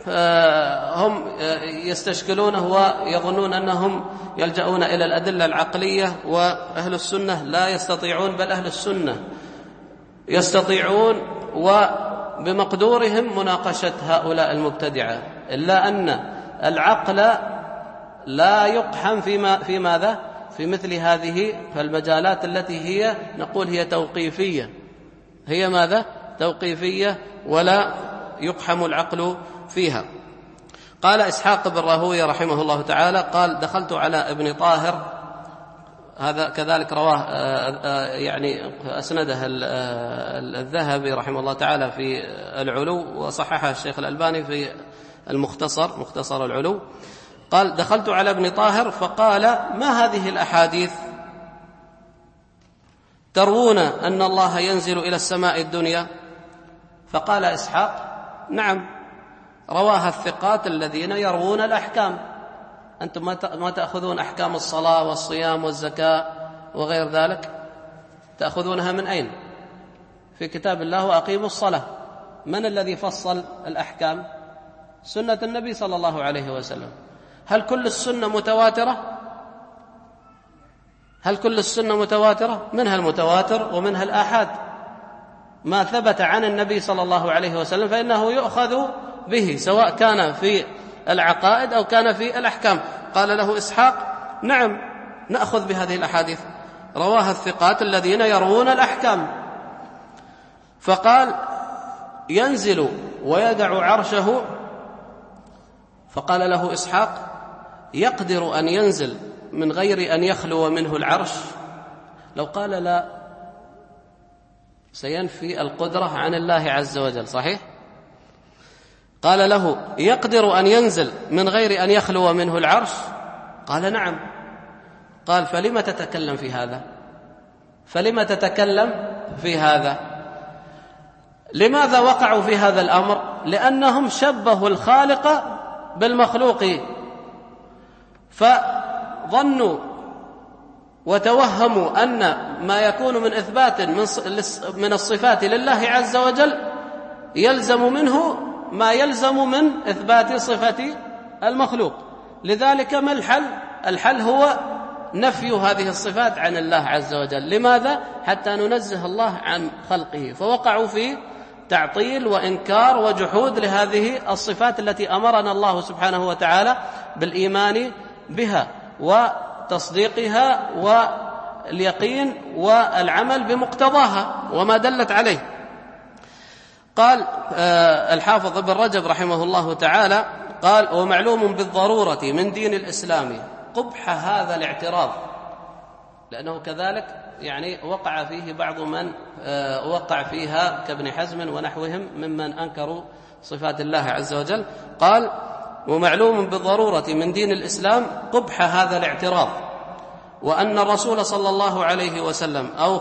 هم يستشكلونه ويظنون أنهم يلجؤون إلى الأدلة العقلية، وأهل السنة لا يستطيعون، بل أهل السنة يستطيعون وبمقدورهم مناقشة هؤلاء المبتدعة، إلا أن العقل لا يقحم في ماذا؟ في مثل هذه المجالات التي هي نقول هي توقيفية، هي ماذا؟ توقيفية، ولا يقحم العقل فيها. قال إسحاق بن راهويه رحمه الله تعالى قال: دخلت على ابن طاهر، هذا كذلك رواه يعني أسنده الذهبي رحمه الله تعالى في العلو، وصححه الشيخ الألباني في المختصر، مختصر العلو. قال: دخلت على ابن طاهر فقال: ما هذه الأحاديث تروون أن الله ينزل إلى السماء الدنيا؟ فقال إسحاق: نعم، رواها الثقات الذين يروون الأحكام. أنتم ما تأخذون أحكام الصلاة والصيام والزكاة وغير ذلك، تأخذونها من أين؟ في كتاب الله: وأقيموا الصلاة. من الذي فصل الأحكام؟ سنة النبي صلى الله عليه وسلم. هل كل السنة متواترة؟ هل كل السنة متواترة؟ منها المتواتر ومنها الآحاد. ما ثبت عن النبي صلى الله عليه وسلم فإنه يؤخذ به، سواء كان في العقائد أو كان في الأحكام. قال له إسحاق: نعم، نأخذ بهذه الأحاديث، رواها الثقات الذين يروون الأحكام. فقال: ينزل ويدع عرشه. فقال له إسحاق: يقدر أن ينزل من غير أن يخلو منه العرش؟ لو قال لا سينفي القدرة عن الله عز وجل، صحيح؟ قال له: يقدر أن ينزل من غير أن يخلو منه العرش؟ قال: نعم. قال: فلم تتكلم في هذا؟ فلم تتكلم في هذا؟ لماذا وقعوا في هذا الأمر؟ لأنهم شبهوا الخالق بالمخلوق، فظنوا وتوهموا أن ما يكون من إثبات من الصفات لله عز وجل يلزم منه ما يلزم من إثبات صفة المخلوق. لذلك ما الحل؟ الحل هو نفي هذه الصفات عن الله عز وجل. لماذا؟ حتى ننزه الله عن خلقه. فوقعوا في تعطيل وإنكار وجحود لهذه الصفات التي أمرنا الله سبحانه وتعالى بالإيمان بها وتصديقها واليقين والعمل بمقتضاها وما دلت عليه. قال الحافظ ابن رجب رحمه الله تعالى: قال: ومعلوم بالضرورة من دين الإسلام قبح هذا الاعتراض، لأنه كذلك يعني وقع فيه بعض من وقع فيها كابن حزم ونحوهم ممن أنكروا صفات الله عز وجل. قال: ومعلوم بالضرورة من دين الإسلام قبح هذا الاعتراض، وأن الرسول صلى الله عليه وسلم أو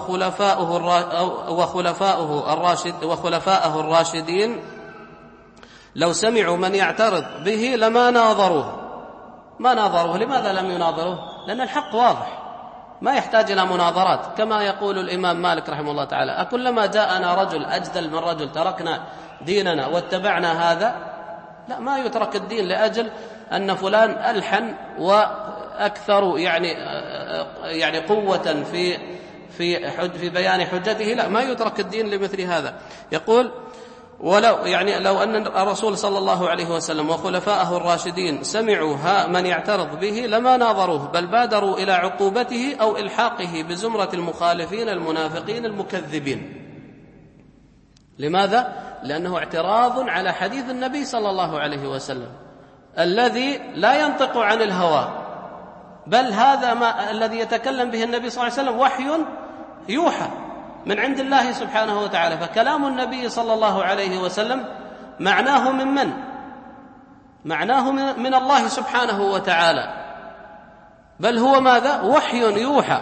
وخلفاؤه الراشدين لو سمعوا من يعترض به لما ناظروه. ما ناظروه. لماذا لم يناظروه؟ لأن الحق واضح ما يحتاج إلى مناظرات، كما يقول الإمام مالك رحمه الله تعالى: أكلما جاءنا رجل أجدل من رجل تركنا ديننا واتبعنا هذا؟ لا، ما يترك الدين لأجل أن فلان ألحن وأكثر يعني قوة في بيان حجته. لا، ما يترك الدين لمثل هذا. يقول: لو أن الرسول صلى الله عليه وسلم وخلفاءه الراشدين سمعوا من يعترض به لما ناظروه، بل بادروا إلى عقوبته أو إلحاقه بزمرة المخالفين المنافقين المكذبين. لماذا؟ لأنه اعتراض على حديث النبي صلى الله عليه وسلم الذي لا ينطق عن الهوى، بل هذا ما الذي يتكلم به النبي صلى الله عليه وسلم وحي يوحى من عند الله سبحانه وتعالى. فكلام النبي صلى الله عليه وسلم معناه من؟ معناه من الله سبحانه وتعالى، بل هو ماذا؟ وحي يوحى.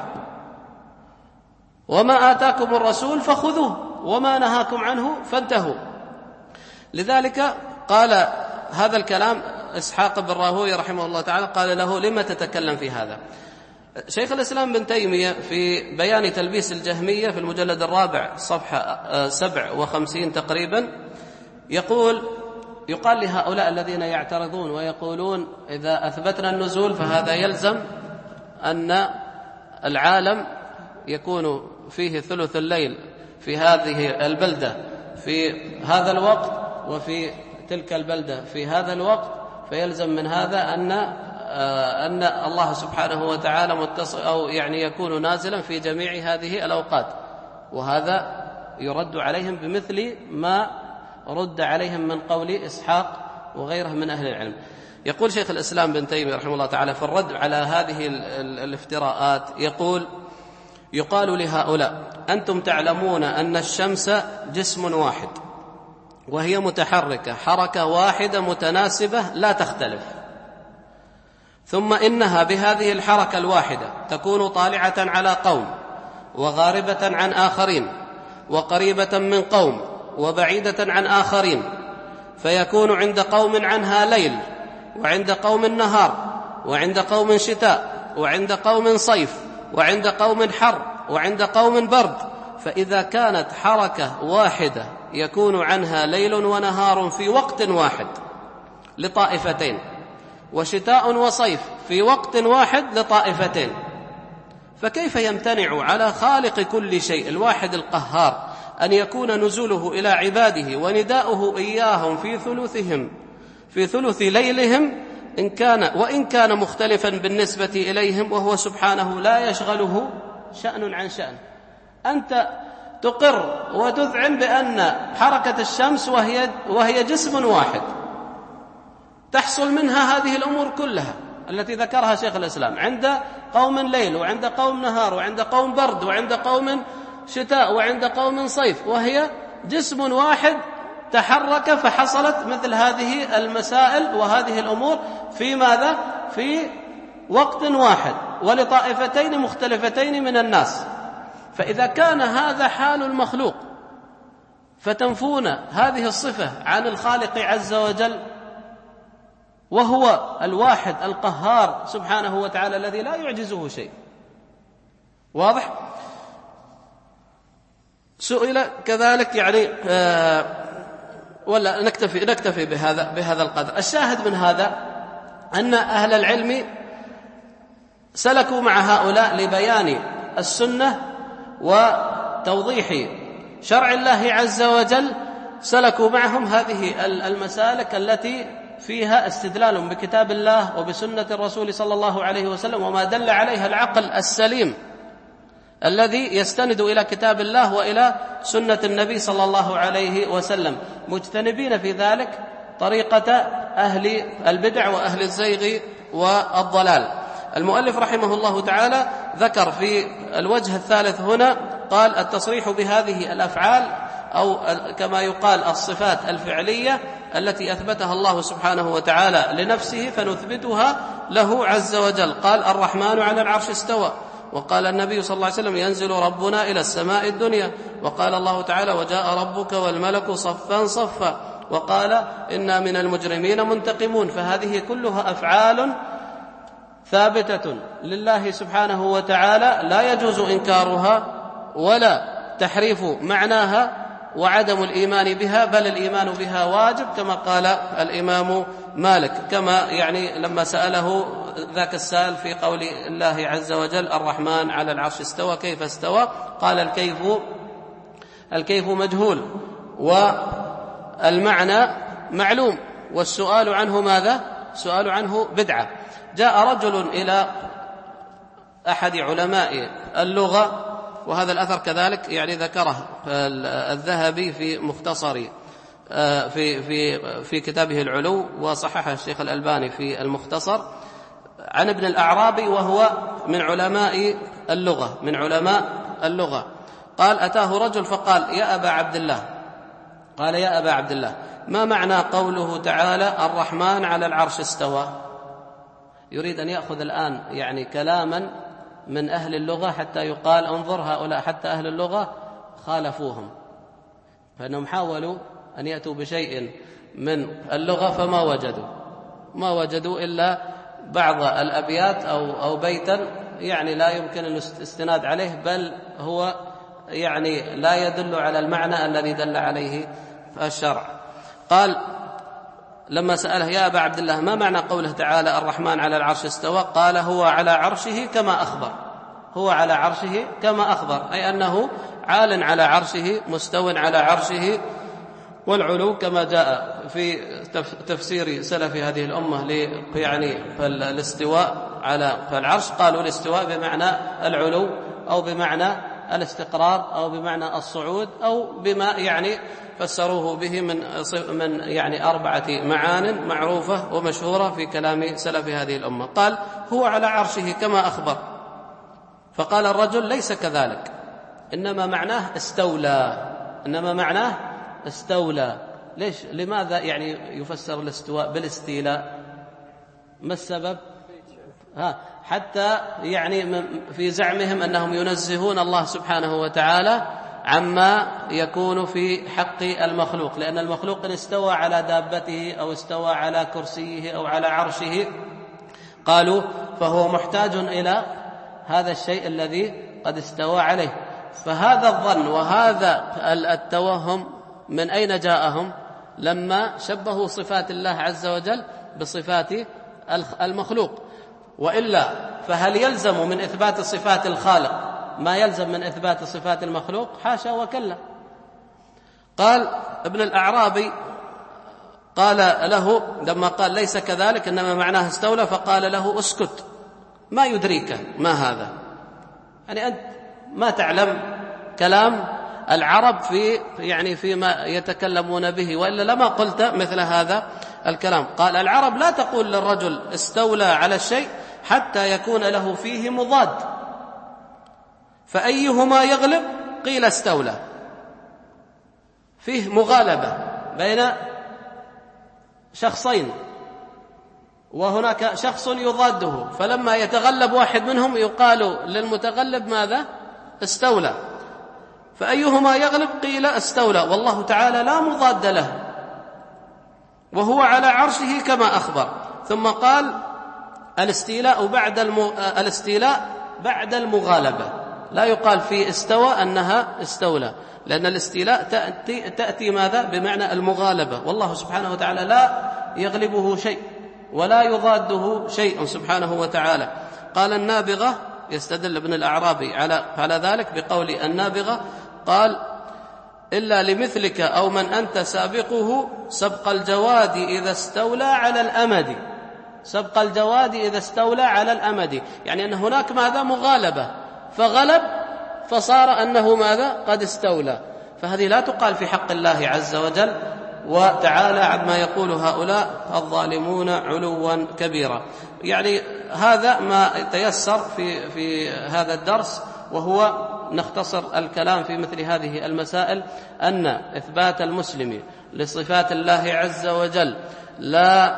وما آتاكم الرسول فخذوه وما نهاكم عنه فانتهوا. لذلك قال هذا الكلام إسحاق بن راهويه رحمه الله تعالى، قال له: لما تتكلم في هذا؟ شيخ الإسلام بن تيمية في بيان تلبيس الجهمية في المجلد الرابع صفحة 57 تقريبا يقال لهؤلاء الذين يعترضون ويقولون: إذا أثبتنا النزول فهذا يلزم أن العالم يكون فيه ثلث الليل في هذه البلدة في هذا الوقت وفي تلك البلدة في هذا الوقت، فيلزم من هذا أن الله سبحانه وتعالى متصل أو يعني يكون نازلا في جميع هذه الأوقات. وهذا يرد عليهم بمثل ما رد عليهم من قول إسحاق وغيره من أهل العلم. يقول شيخ الإسلام بن تيمية رحمه الله تعالى في الرد على هذه الافتراءات، يقال لهؤلاء: أنتم تعلمون أن الشمس جسم واحد وهي متحركة حركة واحدة متناسبة لا تختلف، ثم إنها بهذه الحركة الواحدة تكون طالعة على قوم وغاربة عن آخرين وقريبة من قوم وبعيدة عن آخرين، فيكون عند قوم عنها ليل وعند قوم نهار وعند قوم شتاء وعند قوم صيف وعند قوم حر وعند قوم برد. فإذا كانت حركة واحدة يكون عنها ليل ونهار في وقت واحد لطائفتين، وشتاء وصيف في وقت واحد لطائفتين، فكيف يمتنع على خالق كل شيء الواحد القهار أن يكون نزوله إلى عباده ونداؤه إياهم في ثلث ليلهم وإن كان مختلفا بالنسبة إليهم، وهو سبحانه لا يشغله شأن عن شأن. أنت تقر وتذعن بأن حركة الشمس وهي جسم واحد تحصل منها هذه الأمور كلها التي ذكرها شيخ الإسلام، عند قوم ليل وعند قوم نهار وعند قوم برد وعند قوم شتاء وعند قوم صيف، وهي جسم واحد تحرك فحصلت مثل هذه المسائل وهذه الأمور في ماذا؟ في وقت واحد ولطائفتين مختلفتين من الناس. فإذا كان هذا حال المخلوق فتنفون هذه الصفة عن الخالق عز وجل، وهو الواحد القهار سبحانه وتعالى الذي لا يعجزه شيء. واضح؟ سئل كذلك يعني ولا نكتفي بهذا القدر. الشاهد من هذا أن أهل العلم سلكوا مع هؤلاء لبيان السنة وتوضيح شرع الله عز وجل، سلكوا معهم هذه المسالك التي فيها استدلال بكتاب الله وبسنة الرسول صلى الله عليه وسلم وما دل عليها العقل السليم الذي يستند إلى كتاب الله وإلى سنة النبي صلى الله عليه وسلم، مجتنبين في ذلك طريقة أهل البدع وأهل الزيغ والضلال. المؤلف رحمه الله تعالى ذكر في الوجه الثالث هنا، قال التصريح بهذه الأفعال أو كما يقال الصفات الفعلية التي أثبتها الله سبحانه وتعالى لنفسه فنثبتها له عز وجل. قال الرحمن على العرش استوى، وقال النبي صلى الله عليه وسلم ينزل ربنا إلى السماء الدنيا، وقال الله تعالى وجاء ربك والملك صفا صفا، وقال إنا من المجرمين منتقمون. فهذه كلها أفعال ثابتة لله سبحانه وتعالى لا يجوز إنكارها ولا تحريف معناها وعدم الإيمان بها، بل الإيمان بها واجب كما قال الإمام مالك، كما يعني لما سأله ذاك السائل في قول الله عز وجل الرحمن على العرش استوى كيف استوى، قال الكيف مجهول والمعنى معلوم، والسؤال عنه ماذا؟ سؤال عنه بدعة. جاء رجل إلى أحد علماء اللغة، وهذا الأثر كذلك يعني ذكره الذهبي في مختصر في كتابه العلو، وصححه الشيخ الألباني في المختصر، عن ابن الأعرابي وهو من علماء اللغة. قال أتاه رجل فقال يا أبا عبد الله ما معنى قوله تعالى الرحمن على العرش استوى؟ يريد أن يأخذ الآن يعني كلاما من أهل اللغة حتى يقال انظر هؤلاء حتى أهل اللغة خالفوهم، فإنهم حاولوا أن يأتوا بشيء من اللغة فما وجدوا إلا بعض الأبيات أو بيتا يعني لا يمكن الاستناد عليه، بل هو يعني لا يدل على المعنى الذي دل عليه الشرع. قال لما سأله يا أبا عبد الله ما معنى قوله تعالى الرحمن على العرش استوى؟ قال هو على عرشه كما أخبر، أي أنه عال على عرشه مستو على عرشه، والعلو كما جاء في تفسير سلف هذه الأمة يعني الاستواء على العرش، قالوا الاستواء بمعنى العلو أو بمعنى الاستقرار أو بمعنى الصعود أو بما يعني فسروه به من يعني 4 معان معروفة ومشهورة في كلام سلف هذه الأمة. قال هو على عرشه كما أخبر، فقال الرجل ليس كذلك، إنما معناه استولى. لماذا يعني يفسر الاستواء بالاستيلاء؟ ما السبب؟ حتى يعني في زعمهم أنهم ينزهون الله سبحانه وتعالى عما يكون في حق المخلوق، لأن المخلوق إن استوى على دابته أو استوى على كرسيه أو على عرشه قالوا فهو محتاج إلى هذا الشيء الذي قد استوى عليه. فهذا الظن وهذا التوهم من أين جاءهم؟ لما شبهوا صفات الله عز وجل بصفات المخلوق. وإلا فهل يلزم من إثبات صفات الخالق ما يلزم من إثبات صفات المخلوق؟ حاشا وكلا. قال ابن الأعرابي قال له لما قال ليس كذلك إنما معناه استولى، فقال له اسكت، ما يدريك ما هذا؟ يعني أنت ما تعلم كلام العرب فيما يتكلمون به، وإلا لما قلت مثل هذا الكلام. قال العرب لا تقول للرجل استولى على الشيء حتى يكون له فيه مضاد، فأيهما يغلب قيل استولى، فيه مغالبة بين شخصين وهناك شخص يضاده، فلما يتغلب واحد منهم يقال للمتغلب ماذا؟ استولى. فأيهما يغلب قيل استولى، والله تعالى لا مضاد له وهو على عرشه كما أخبر. ثم قال الاستيلاء بعد المغالبة، لا يقال في استوى أنها استولى، لأن الاستيلاء تأتي ماذا؟ بمعنى المغالبة، والله سبحانه وتعالى لا يغلبه شيء ولا يضاده شيء سبحانه وتعالى. قال النابغة، يستدل ابن الأعرابي على ذلك بقول النابغة، قال إلا لمثلك أو من أنت سابقه سبق الجواد إذا استولى على الأمد. سبق الجواد إذا استولى على الأمد، يعني أن هناك ماذا؟ مغالبة، فغلب فصار أنه ماذا؟ قد استولى. فهذه لا تقال في حق الله عز وجل وتعالى عما يقول هؤلاء الظالمون علوا كبيرا. يعني هذا ما تيسر في هذا الدرس، وهو نختصر الكلام في مثل هذه المسائل أن إثبات المسلم لصفات الله عز وجل لا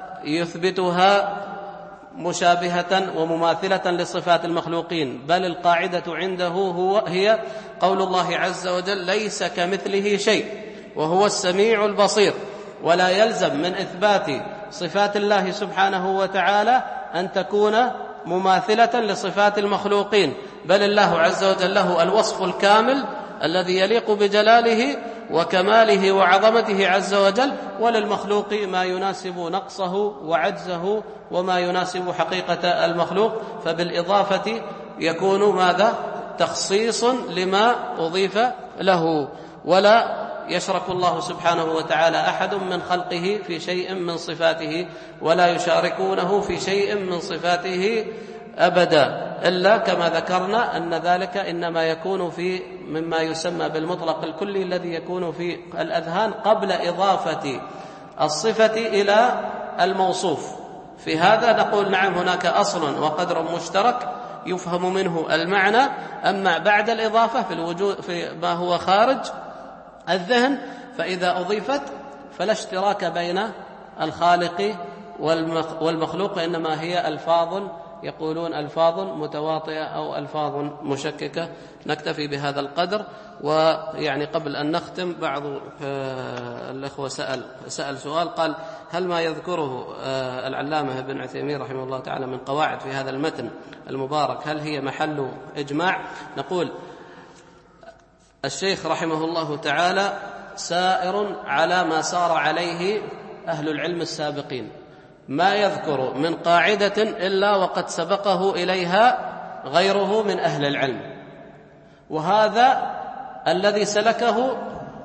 يثبتها مشابهة ومماثلة لصفات المخلوقين، بل القاعدة عنده هي قول الله عز وجل: ليس كمثله شيء وهو السميع البصير. ولا يلزم من إثبات صفات الله سبحانه وتعالى أن تكون مماثلة لصفات المخلوقين، بل الله عز وجل له الوصف الكامل الذي يليق بجلاله وكماله وعظمته عز وجل، وللمخلوق ما يناسب نقصه وعجزه وما يناسب حقيقة المخلوق. فبالإضافة يكون ماذا؟ تخصيص لما أضيف له. ولا يشرك الله سبحانه وتعالى أحد من خلقه في شيء من صفاته، ولا يشاركونه في شيء من صفاته أبدا، إلا كما ذكرنا أن ذلك إنما يكون في مما يسمى بالمطلق الكلي الذي يكون في الأذهان قبل إضافة الصفة إلى الموصوف. في هذا نقول نعم، هناك أصل وقدر مشترك يفهم منه المعنى. أما بعد الإضافة في الوجود في ما هو خارج الذهن، فإذا أضيفت فلا اشتراك بين الخالق والمخلوق، إنما هي ألفاظ، يقولون ألفاظ متواطئة أو ألفاظ مشككة. نكتفي بهذا القدر. ويعني قبل أن نختم، بعض الأخوة سأل سؤال، قال: هل ما يذكره العلامة ابن عثيمين رحمه الله تعالى من قواعد في هذا المتن المبارك هل هي محل إجماع؟ نقول الشيخ رحمه الله تعالى سائر على ما سار عليه أهل العلم السابقين، ما يذكر من قاعدة إلا وقد سبقه إليها غيره من أهل العلم، وهذا الذي سلكه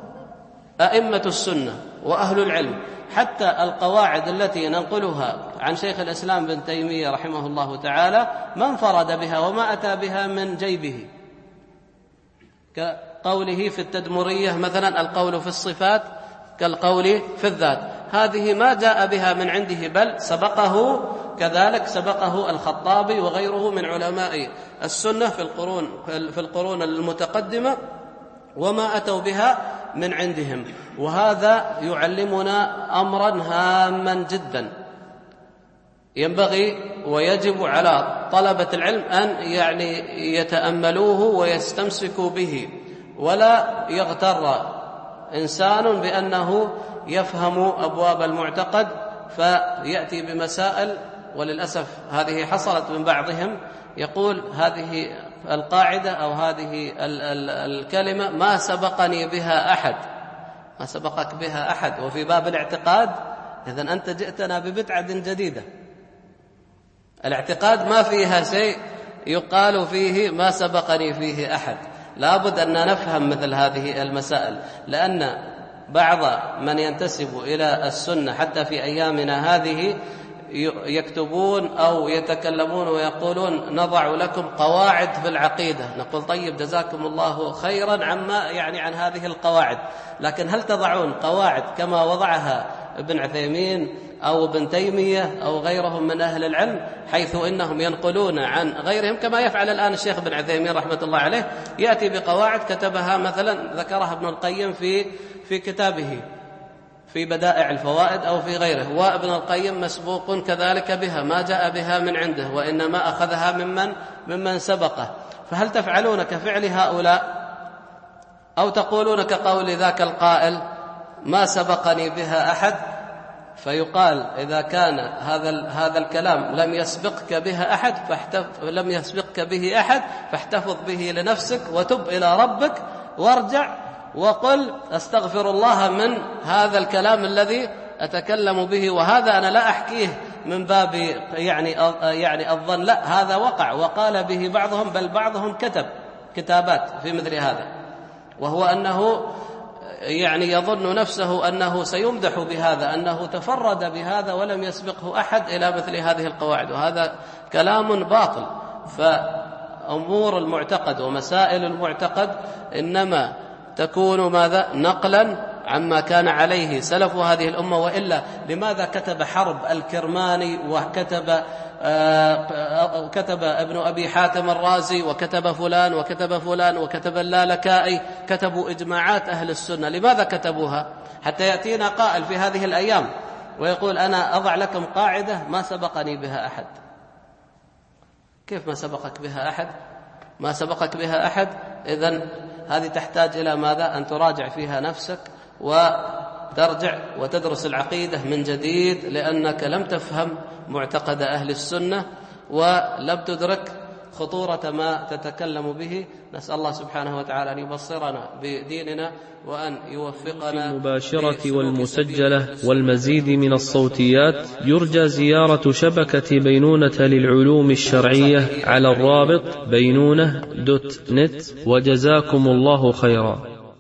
أئمة السنة وأهل العلم. حتى القواعد التي ننقلها عن شيخ الإسلام ابن تيمية رحمه الله تعالى ما انفرد بها وما أتى بها من جيبه، كقوله في التدمرية مثلا: القول في الصفات كالقول في الذات. هذه ما جاء بها من عنده، بل سبقه كذلك سبقه الخطابي وغيره من علماء السنة في القرون المتقدمة، وما أتوا بها من عندهم. وهذا يعلمنا أمرا هاما جدا ينبغي ويجب على طلبة العلم أن يتأملوه ويستمسكوا به، ولا يغتر إنسان بأنه يفهم أبواب المعتقد فيأتي بمسائل، وللأسف هذه حصلت من بعضهم، يقول: هذه القاعدة أو هذه الكلمة ما سبقني بها أحد، ما سبقك بها أحد، وفي باب الاعتقاد إذن أنت جئتنا ببدعة جديدة. الاعتقاد ما فيها شيء يقال فيه ما سبقني فيه أحد. لابد أن نفهم مثل هذه المسائل، لأن بعض من ينتسب إلى السنة حتى في أيامنا هذه يكتبون أو يتكلمون ويقولون: نضع لكم قواعد في العقيدة. نقول: طيب، جزاكم الله خيرا عما عن هذه القواعد، لكن هل تضعون قواعد كما وضعها ابن عثيمين أو ابن تيمية أو غيرهم من أهل العلم، حيث إنهم ينقلون عن غيرهم كما يفعل الآن الشيخ ابن عثيمين رحمة الله عليه، يأتي بقواعد كتبها مثلا ذكرها ابن القيم في كتابه في بدائع الفوائد أو في غيره، وابن القيم مسبوق كذلك بها، ما جاء بها من عنده وإنما أخذها ممن سبقه. فهل تفعلون كفعل هؤلاء أو تقولون كقول ذاك القائل: ما سبقني بها أحد؟ فيقال: إذا كان هذا الكلام لم يسبقك به أحد فاحتفظ به لنفسك وتب إلى ربك وارجع وقل: أستغفر الله من هذا الكلام الذي أتكلم به. وهذا أنا لا أحكيه من باب يعني الظن، لا، هذا وقال به بعضهم، بل بعضهم كتب كتابات في مثل هذا، وهو أنه يظن نفسه أنه سيمدح بهذا، أنه تفرد بهذا ولم يسبقه أحد إلى مثل هذه القواعد، وهذا كلام باطل. فأمور المعتقد ومسائل المعتقد إنما تكون ماذا؟ نقلا عما كان عليه سلف هذه الأمة. وإلا لماذا كتب حرب الكرماني وكتب ابن أبي حاتم الرازي وكتب فلان وكتب فلان وكتب اللالكائي، كتبوا إجماعات أهل السنة، لماذا كتبوها؟ حتى يأتينا قائل في هذه الأيام ويقول أنا أضع لكم قاعدة ما سبقني بها أحد. كيف ما سبقك بها أحد؟ ما سبقك بها أحد. إذن هذه تحتاج إلى ماذا؟ أن تراجع فيها نفسك وترجع وتدرس العقيدة من جديد، لأنك لم تفهم معتقد أهل السنة ولم تدرك خطورة ما تتكلم به. نسأل الله سبحانه وتعالى أن يبصرنا بديننا وأن يوفقنا. المباشرة والمسجلة والمزيد من الصوتيات يرجى زيارة شبكة بينونة للعلوم الشرعية على الرابط بينونة.net. وجزاكم الله خيرا.